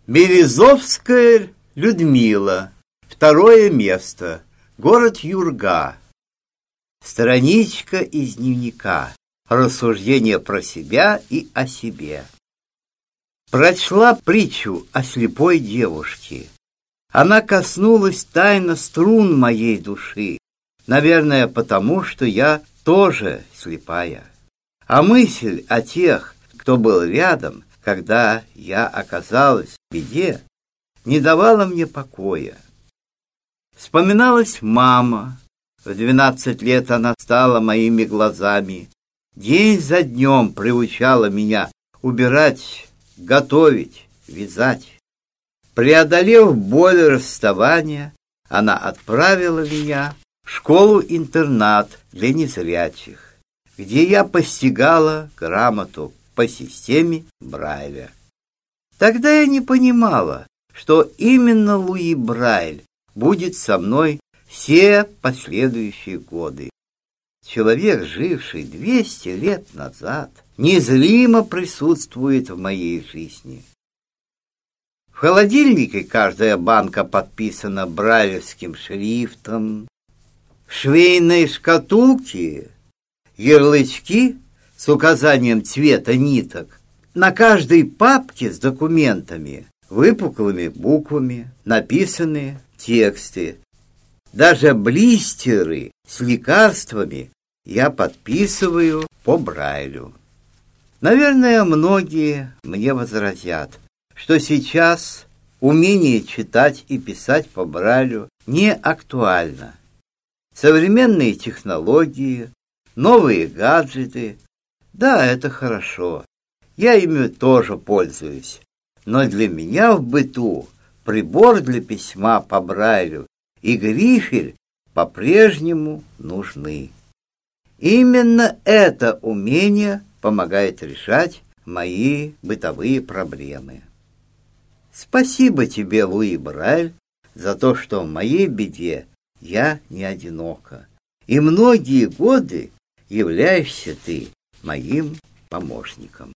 Березовская Людмила. Второе место. Город Юрга. Страничка из дневника. Рассуждения про себя и о себе. Прочла притчу о слепой девушке. Она коснулась тайно струн моей души. Наверное, потому что я тоже слепая. А мысль о тех, кто был рядом, когда я оказалась в беде, не давала мне покоя. Вспоминалась мама. В 12 лет она стала моими глазами. День за днем приучала меня убирать, готовить, вязать. Преодолев боль расставания, она отправила меня в школу-интернат для незрячих, где я постигала грамоту по системе Брайля. Тогда я не понимала, что именно Луи Брайль будет со мной все последующие годы. Человек, живший 200 лет назад, незримо присутствует в моей жизни. В холодильнике каждая банка подписана брайлевским шрифтом. В швейной шкатулке ярлычки с указанием цвета ниток. На каждой папке с документами выпуклыми буквами написаны тексты. Даже блистеры с лекарствами я подписываю по Брайлю. Наверное, многие мне возразят, что сейчас умение читать и писать по Брайлю не актуально. Современные технологии, новые гаджеты, да, это хорошо, я ими тоже пользуюсь, но для меня в быту прибор для письма по Брайлю и грифель по-прежнему нужны. Именно это умение помогает решать мои бытовые проблемы. Спасибо тебе, Луи Брайль, за то, что в моей беде я не одинока, и многие годы являешься ты моим помощником.